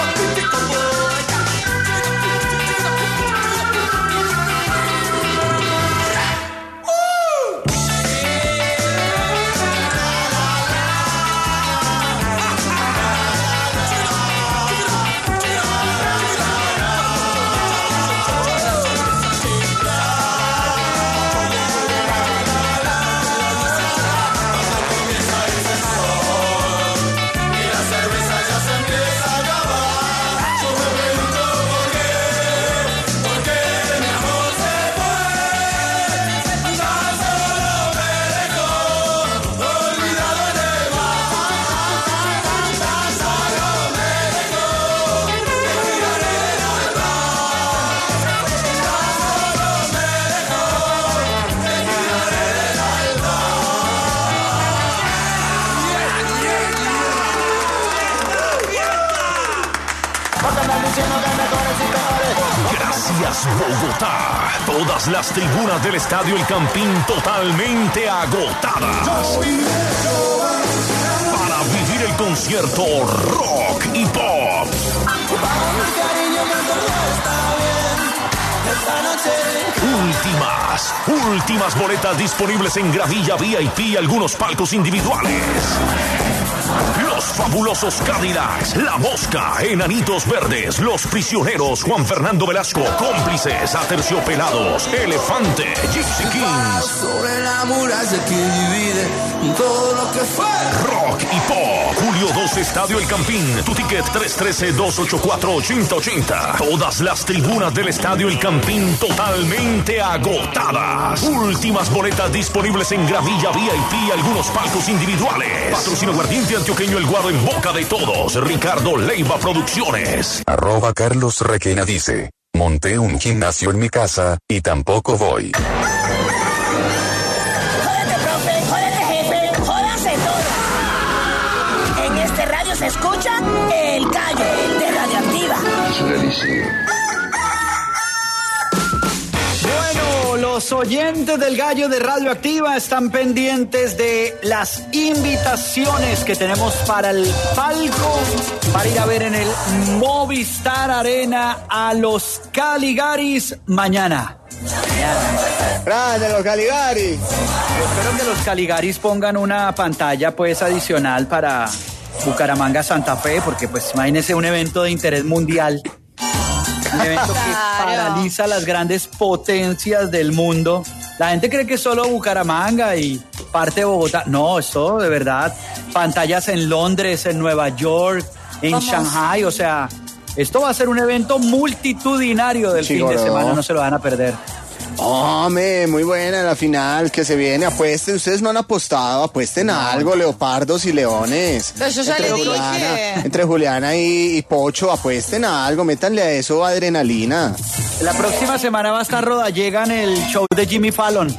Bogotá, todas las tribunas del Estadio El Campín totalmente agotadas. Para vivir el concierto Rock y Pop. Últimas, últimas boletas disponibles en gravilla V I P y algunos palcos individuales. Los fabulosos Cadillacs, La Mosca, Enanitos Verdes, Los Prisioneros, Juan Fernando Velasco, Cómplices, Aterciopelados, Elefante, Gypsy Kings. Sobre la muralla que divide todo lo que fue. Rock y Pop, julio doce, Estadio El Campín. Tu ticket tres uno tres, dos ocho cuatro, ocho cero ocho cero. Todas las tribunas del Estadio El Campín totalmente agotadas. Últimas boletas disponibles en gramilla V I P y algunos palcos individuales. Patrocino Aguardiente Antioqueño El Guado en boca de todos. Ricardo Leiva Producciones. Arroba Carlos Requena dice: monté un gimnasio en mi casa y tampoco voy. Jódete, profe, jódete, jefe, jódanse todo. En este radio se escucha El Gallo de Radioactiva. Bueno, los oyentes del Gallo de Radioactiva están pendientes de las invitaciones que tenemos para el palco, para ir a ver en el Movistar Arena a los Caligaris mañana. ¡Grande los Caligaris! Espero que los Caligaris pongan una pantalla pues adicional para Bucaramanga Santa Fe, porque pues imagínense un evento de interés mundial. Un evento que paraliza las grandes potencias del mundo. La gente cree que es solo Bucaramanga y parte de Bogotá. No, esto de verdad. Pantallas en Londres, en Nueva York, en Vamos. Shanghai. O sea, Esto va a ser un evento multitudinario del Chigoró. fin de semana, no se lo van a perder. Hombre, muy buena la final que se viene. Apuesten, ustedes no han apostado, apuesten a algo, leopardos y leones. Pero yo ya entre le dije. Juliana, entre Juliana y, y Pocho, apuesten a algo, métanle a eso adrenalina. La próxima semana va a estar Rodallega en el show de Jimmy Fallon.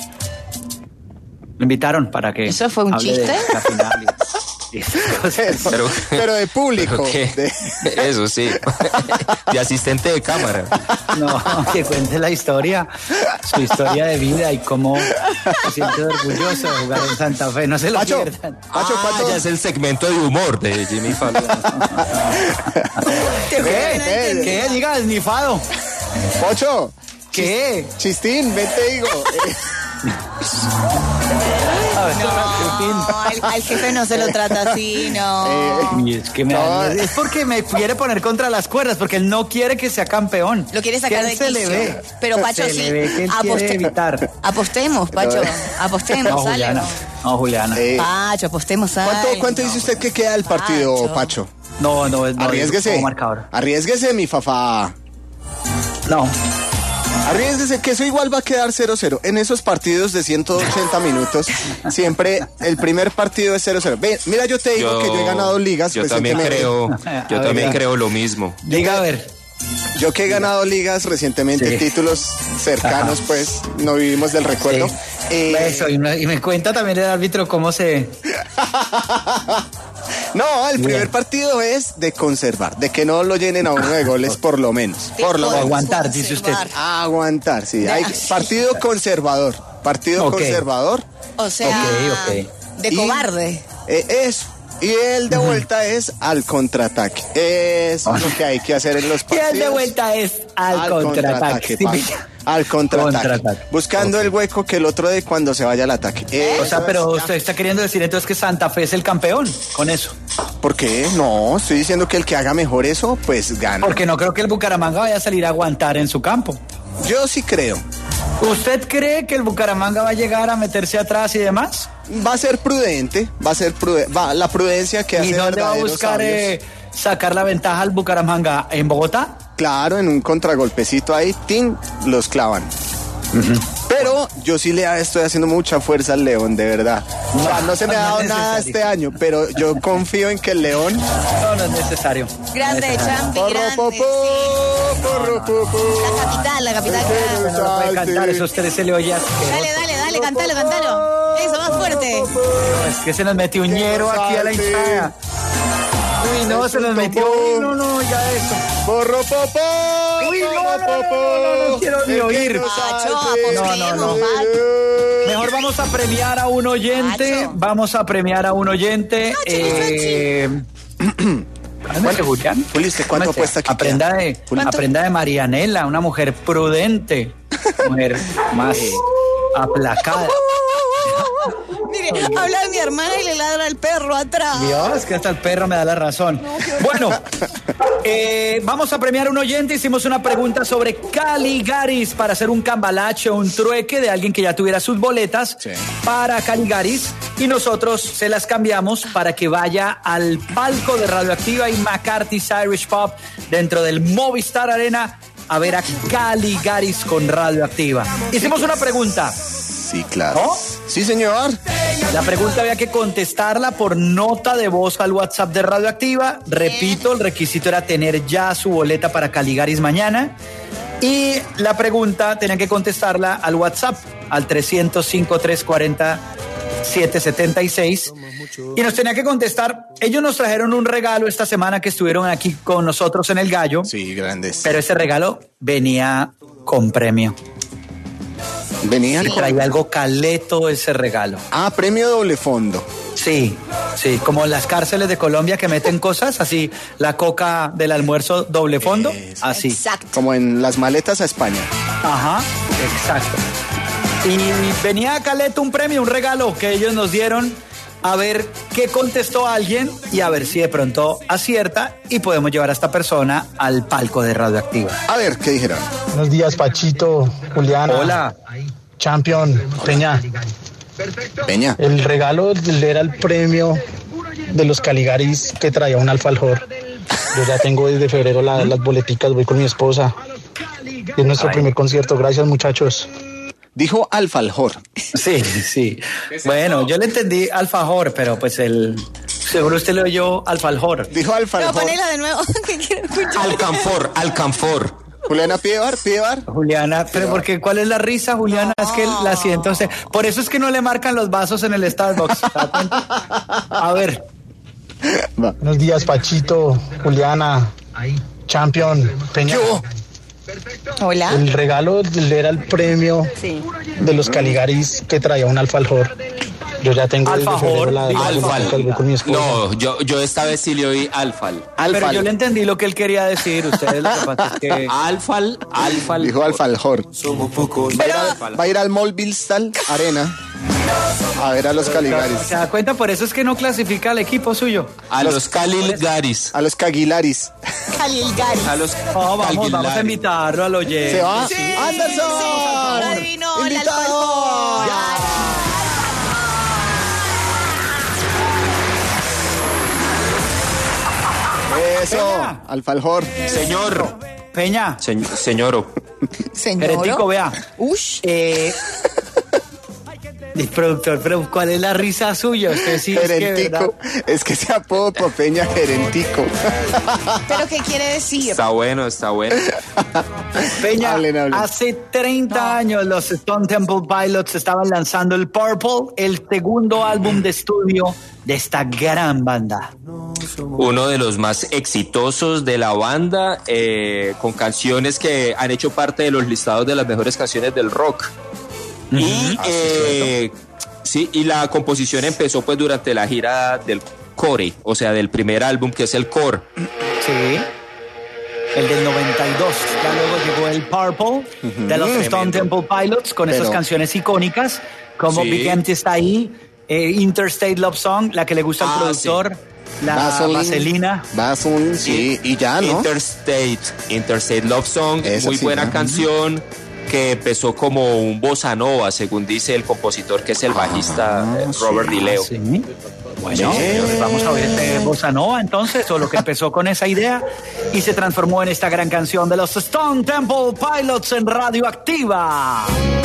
Lo invitaron para que. ¿Eso fue un hable de chiste? la final y- y esas cosas. Pero, pero de público. ¿Pero qué? de- Eso sí. De asistente de cámara. No, que cuente la historia, su historia de vida y cómo se siente orgulloso de jugar en Santa Fe. No se lo Pacho, pierdan. Pacho, Ah, ¿cuánto? ya es el segmento de humor de Jimmy Fallon. ¿Qué? ¿Qué? ¿Qué? Diga, esnifado. Pocho, ¿Qué? Chistín, ven te digo. Eh, A ver, No, al, al jefe no se lo trata así, no. Y es que me No. da- es porque me quiere poner contra las cuerdas, porque él no quiere que sea campeón. Lo quiere sacar Que de él se le quicio. ve. Pero, Pacho, se sí. le ve que él Aposte- quiere evitar. Apostemos, Pacho. Apostemos, No, algo. Juliana. No, Juliana. eh, Pacho, apostemos algo. ¿Cuánto, cuánto dice usted que queda el partido, Pacho. Pacho? No, no, no. Arriésguese. como marcador. Arriésguese, mi fafá. No. Arriésguese, que eso igual va a quedar cero cero. En esos partidos de ciento ochenta minutos, siempre el primer partido es cero cero. Ve, mira, yo te digo que yo he ganado ligas Yo también recientemente. creo, A yo ver, también ya. creo lo mismo. Diga, a ver. Yo que he ganado ligas recientemente, Sí. títulos cercanos, Ajá. pues no vivimos del recuerdo. Sí. Eh, Eso, y, me- y me cuenta también el árbitro cómo se... no, el primer Bien. partido es de conservar, de que no lo llenen a uno de goles por lo menos. Por lo O menos. aguantar, dice usted. Aguantar, sí. Hay partido conservador. Partido Ok. conservador. O sea, Ok, de Y- cobarde. Eh, eso. Y el de vuelta es al contraataque. Eso es lo que hay que hacer en los Y partidos. el de vuelta es al, contraataque. pa. Sí, Al contraataque. Contraataque. Buscando el hueco que el otro de cuando se vaya al ataque. O sea, Eso pero es- usted está queriendo decir entonces que Santa Fe es el campeón con eso. ¿Por qué? No, estoy diciendo que el que haga mejor eso, pues gana. Porque no creo que el Bucaramanga vaya a salir a aguantar en su campo. Yo sí creo. ¿Usted cree que el Bucaramanga va a llegar a meterse atrás y demás? Va a ser prudente, va a ser prudente. Va, la prudencia que hace ¿Y dónde va a verdaderos buscar sabios. eh, sacar la ventaja al Bucaramanga? ¿En Bogotá? Claro, en un contragolpecito ahí, tin, los clavan. Pero yo sí le estoy haciendo mucha fuerza al León, de verdad. O sea, no se me ha No dado es nada necesario. este año, pero yo confío en que el León... No, no es necesario. Grande, Champi, grande. La capital, la capital. No lo puede cantar, esos tres se le oye asqueroso. Dale, dale, dale, cantalo, cantalo. Eso, más fuerte. Es que se nos metió un ñero aquí a la hinchada. Uy, no, se nos metió. Uy, no, no, ya eso. Porro popó. Uy, no, no, no, no, no, no quiero ni oír. Pacho, No, no, no. apostemos, Pacho. Mejor vamos a premiar a un oyente. Macho. Vamos a premiar a un oyente. Macho, Eh, cálmese, Julián. Juli, ¿usted cuánto Cálmese. apuesta que aprenda de, ¿Cuánto? aprenda de Marianela, una mujer prudente, mujer más aplacada. Mire, habla de mi hermana y le ladra el perro atrás. Dios, que hasta el perro me da la razón. Bueno, eh, vamos a premiar a un oyente. Hicimos una pregunta sobre Caligaris para hacer un cambalache o un trueque de alguien que ya tuviera sus boletas Sí. para Caligaris. Y nosotros se las cambiamos para que vaya al palco de Radioactiva y McCarthy's Irish Pub dentro del Movistar Arena a ver a Caligaris con Radioactiva. Hicimos una pregunta. Sí, claro. ¿No? Sí, señor. La pregunta había que contestarla por nota de voz al WhatsApp de Radioactiva. Repito, el requisito era tener ya su boleta para Caligaris mañana. Y la pregunta tenían que contestarla al WhatsApp, al trescientos cinco, trescientos cuarenta, setecientos setenta y seis. Y nos tenía que contestar. Ellos nos trajeron un regalo esta semana que estuvieron aquí con nosotros en El Gallo. Sí, grandes. Pero ese regalo venía con premio. Venía Y traía algo caleto ese regalo. Ah, premio doble fondo. Sí, sí, como en las cárceles de Colombia que meten cosas, así la coca del almuerzo doble fondo, así. Exacto. Como en las maletas a España. Ajá, exacto. Y venía a Caleto un premio, un regalo que ellos nos dieron, a ver qué contestó alguien y a ver si de pronto acierta y podemos llevar a esta persona al palco de Radioactiva. A ver, ¿qué dijeron? Buenos días, Pachito, Juliana. Hola. Champion, Peña. Peña. El regalo era el premio de los Caligaris que traía un alfajor. Yo ya tengo desde febrero la- las boleticas, voy con mi esposa. Es nuestro Ay. primer concierto, gracias muchachos. Dijo alfajor. Sí, sí. Bueno, yo le entendí alfajor, pero pues el... Seguro usted le oyó alfajor. Dijo Pero alfajor. ponela de nuevo, que quiero escuchar. Alcanfor, alcanfor. Juliana, pide bar, pide bar. Juliana, pero porque ¿cuál es la risa, Juliana? Es que la siento. usted- Por eso es que no le marcan los vasos en el Starbucks. ¿se da cuenta? A ver. Buenos días, Pachito, Juliana, Champion, Peña. Hola. El regalo era el premio Sí. de los Caligaris que traía un alfajor. Yo ya tengo desde Alfajor, febrero la, las Alfal. boleticas, voy con mi esposa. No, yo, yo esta vez sí le oí alfal. Pero Alfal. yo le entendí lo que él quería decir. Ustedes lo que pasa es que... Alfal, alfal. Dijo alfajor. Va a ir al, va a ir al Mall Bilstal Arena a ver a los Caligaris. ¿Se da cuenta? Por eso es que no clasifica al equipo suyo. A los Calilgaris. A los Caguilaris. Khalil Gari. A los No, vamos, vamos a Calguilari. invitarlo al oyente. Se va. Sí, Anderson. Adivino, el Invitado. alfajor. Eso. Peña. Alfajor. Señor. Peña, Se- señor. Señor. Heretico, vea. Ush. Eh, el productor, pero ¿cuál es la risa suya? Usted sí es que, Gerentico. ¿verdad? Es que se apodo por Peña Gerentico. ¿Pero qué quiere decir? Está bueno, está bueno. Peña, Hablen, hablen. hace treinta años los Stone Temple Pilots estaban lanzando el Purple, el segundo álbum de estudio de esta gran banda. Uno de los más exitosos de la banda, eh, con canciones que han hecho parte de los listados de las mejores canciones del rock. Y eh, sí, y la composición empezó pues durante la gira del Core, o sea, del primer álbum que es el Core. Sí. El del noventa y dos. Ya luego llegó el Purple de los Stone Temple Pilots con esas Pero- canciones icónicas como Sí. Big Empty está ahí, eh, Interstate Love Song, la que le gusta al Ah, productor, la Vaseline. Vaselina. Vaseline, sí. Y ya, ¿no? Interstate, Interstate Love Song, Esa muy sí, buena ¿no? canción que empezó como un bossa nova, según dice el compositor que es el bajista eh, Robert Di Leo. Ah, sí. Bueno, Sí. señores, vamos a ver este bossa nova entonces, o lo que empezó con esa idea y se transformó en esta gran canción de los Stone Temple Pilots en Radioactiva.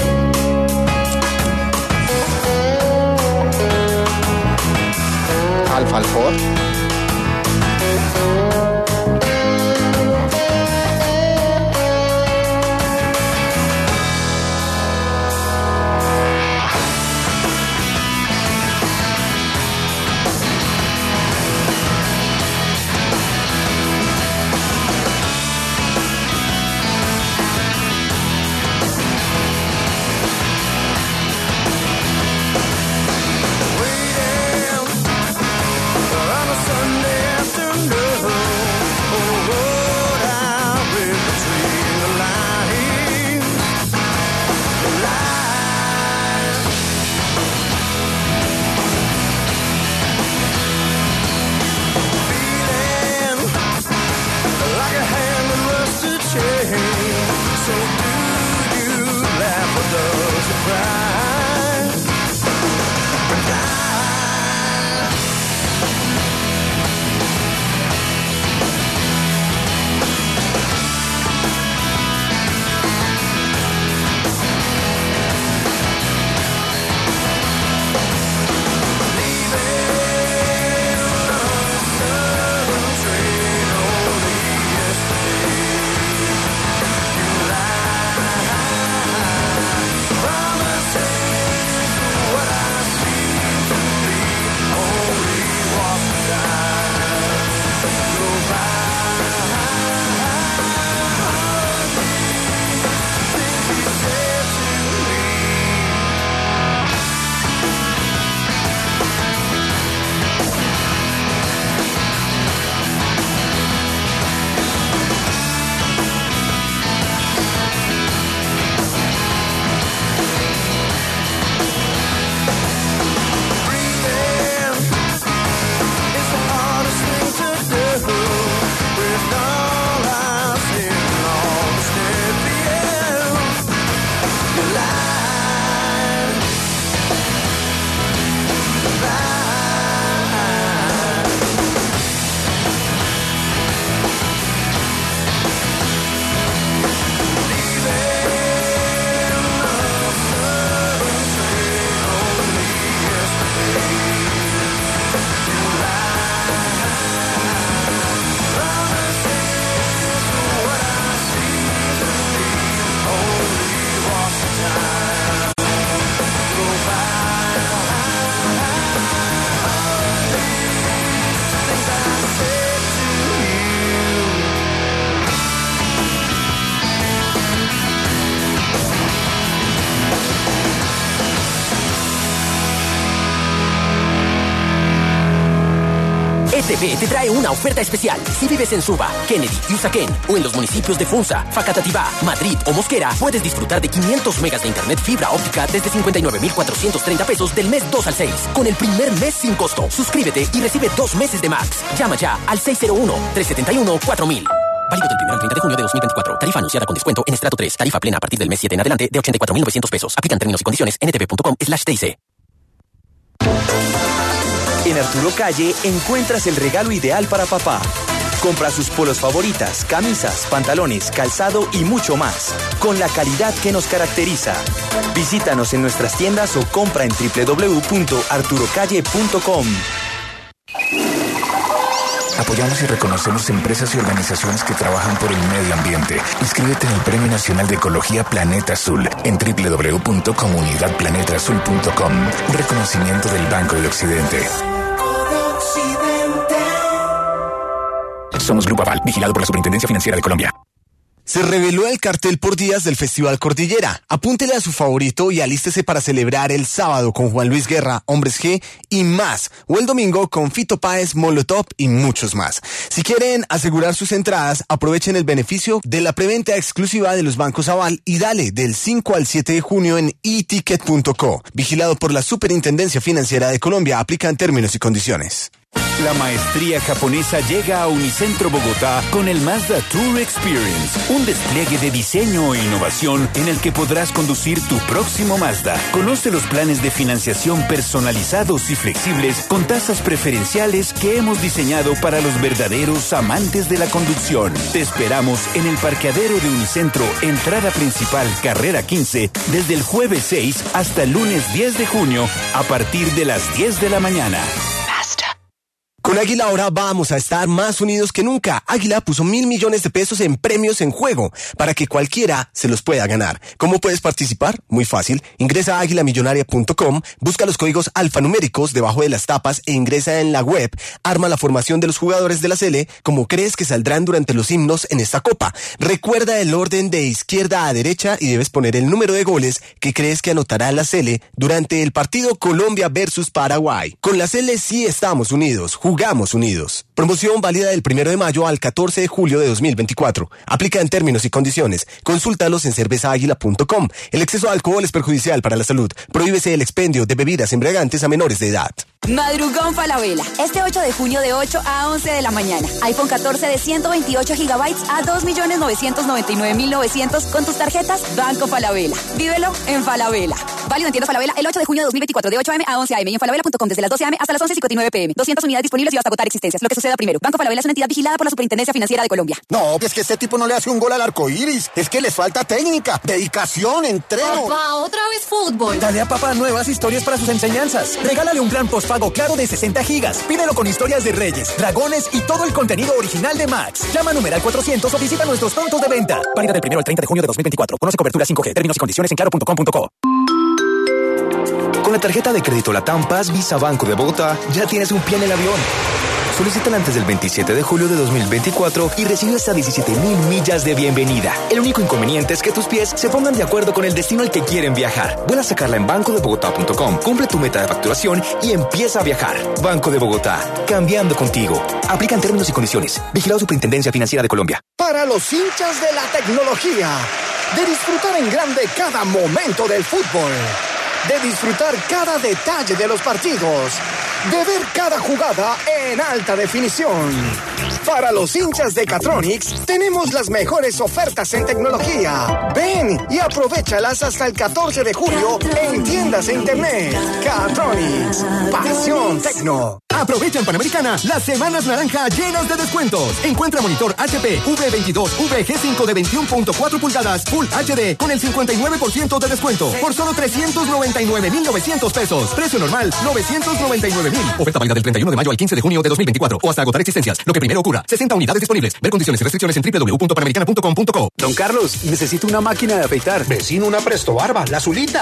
Alfajor. Waiting for T V te trae una oferta especial. Si vives en Suba, Kennedy y Usaquén, o en los municipios de Funza, Facatativá, Madrid o Mosquera, puedes disfrutar de quinientos megas de internet fibra óptica desde cincuenta y nueve mil cuatrocientos treinta pesos del mes dos al seis, con el primer mes sin costo. Suscríbete y recibe dos meses de Max. Llama ya al seis cero uno, tres siete uno, cuatro mil. Válido del primero al treinta de junio de dos mil veinticuatro. Tarifa anunciada con descuento en estrato tres. Tarifa plena a partir del mes siete en adelante de ochenta y cuatro mil novecientos pesos. Aplican términos y condiciones en ntv.com slash TIC. En Arturo Calle encuentras el regalo ideal para papá. Compra sus polos favoritas, camisas, pantalones, calzado y mucho más, con la calidad que nos caracteriza. Visítanos en nuestras tiendas o compra en doble u doble u doble u punto arturo calle punto com. Apoyamos y reconocemos empresas y organizaciones que trabajan por el medio ambiente. Inscríbete en el Premio Nacional de Ecología Planeta Azul en doble u doble u doble u punto comunidad planeta azul punto com. Un reconocimiento del Banco de Occidente. Somos Grupo Aval, vigilado por la Superintendencia Financiera de Colombia. Se reveló el cartel por días del Festival Cordillera. Apúntele a su favorito y alístese para celebrar el sábado con Juan Luis Guerra, Hombres G y más. O el domingo con Fito Páez, Molotov y muchos más. Si quieren asegurar sus entradas, aprovechen el beneficio de la preventa exclusiva de los bancos Aval y dale del cinco al siete de junio en e ticket punto co. Vigilado por la Superintendencia Financiera de Colombia. Aplican términos y condiciones. La maestría japonesa llega a Unicentro Bogotá con el Mazda Tour Experience, un despliegue de diseño e innovación en el que podrás conducir tu próximo Mazda. Conoce los planes de financiación personalizados y flexibles con tasas preferenciales que hemos diseñado para los verdaderos amantes de la conducción. Te esperamos en el parqueadero de Unicentro, entrada principal, carrera quince, desde el jueves seis hasta el lunes diez de junio a partir de las diez de la mañana. Con Águila ahora vamos a estar más unidos que nunca. Águila puso mil millones de pesos en premios en juego para que cualquiera se los pueda ganar. ¿Cómo puedes participar? Muy fácil. Ingresa a águila millonaria punto com, busca los códigos alfanuméricos debajo de las tapas e ingresa en la web. Arma la formación de los jugadores de la Sele como crees que saldrán durante los himnos en esta copa. Recuerda el orden de izquierda a derecha y debes poner el número de goles que crees que anotará la Sele durante el partido Colombia versus Paraguay. Con la Sele sí estamos unidos. Jugamos unidos. Promoción válida del primero de mayo al catorce de julio de dos mil veinticuatro. Aplica en términos y condiciones. Consúltalos en cerveza águila punto com. El exceso de alcohol es perjudicial para la salud. Prohíbese el expendio de bebidas embriagantes a menores de edad. Madrugón Falabella. Este ocho de junio de ocho a once de la mañana. iPhone catorce de ciento veintiocho gigabytes a dos millones novecientos noventa y nueve mil novecientos con tus tarjetas Banco Falabella. Vívelo en Falabella. Válido en tiendas Falabella el ocho de junio de dos mil veinticuatro de ocho a eme a once a eme y en falabella punto com desde las doce a eme hasta las once cincuenta y nueve pe eme. doscientas unidades disponibles y hasta agotar existencias. Lo que suceda primero. Banco Falabella es una entidad vigilada por la Superintendencia Financiera de Colombia. No, es que este tipo no le hace un gol al arco iris. Es que les falta técnica, dedicación, entreno. Papá, otra vez fútbol. Dale a papá nuevas historias para sus enseñanzas. Regálale un plan postpago claro de sesenta gigas. Pídelo con historias de reyes, dragones y todo el contenido original de Max. Llama a numeral cuatrocientos o visita nuestros puntos de venta. Válida del primero al treinta de junio de dos mil veinticuatro. Conoce cobertura cinco G. Términos y condiciones en claro punto com punto co. Con la tarjeta de crédito Latam Paz Visa Banco de Bogotá, ya tienes un pie en el avión. Solicítala antes del veintisiete de julio de dos mil veinticuatro y recibe hasta diecisiete mil millas de bienvenida. El único inconveniente es que tus pies se pongan de acuerdo con el destino al que quieren viajar. Vuela a sacarla en banco de bogotá punto com, cumple tu meta de facturación y empieza a viajar. Banco de Bogotá, cambiando contigo. Aplican términos y condiciones. Vigilado Superintendencia Financiera de Colombia. Para los hinchas de la tecnología, de disfrutar en grande cada momento del fútbol, de disfrutar cada detalle de los partidos, de ver cada jugada en alta definición. Para los hinchas de Catronics, tenemos las mejores ofertas en tecnología. Ven y aprovéchalas hasta el catorce de julio en tiendas e internet. Catronics, pasión tecno. Aprovecha en Panamericana las semanas naranja llenas de descuentos. Encuentra monitor H P V veintidós V G cinco de veintiuno punto cuatro pulgadas Full H D con el cincuenta y nueve por ciento de descuento por solo trescientos noventa y nueve mil novecientos pesos. Precio normal novecientos noventa y nueve mil. Oferta válida del treinta y uno de mayo al quince de junio de dos mil veinticuatro o hasta agotar existencias. Lo que primero ocurra. sesenta unidades disponibles. Ver condiciones y restricciones en doble u doble u doble u punto panamericana punto com punto co. Don Carlos, necesito una máquina de afeitar. Vecino, una Presto Barba, la azulita.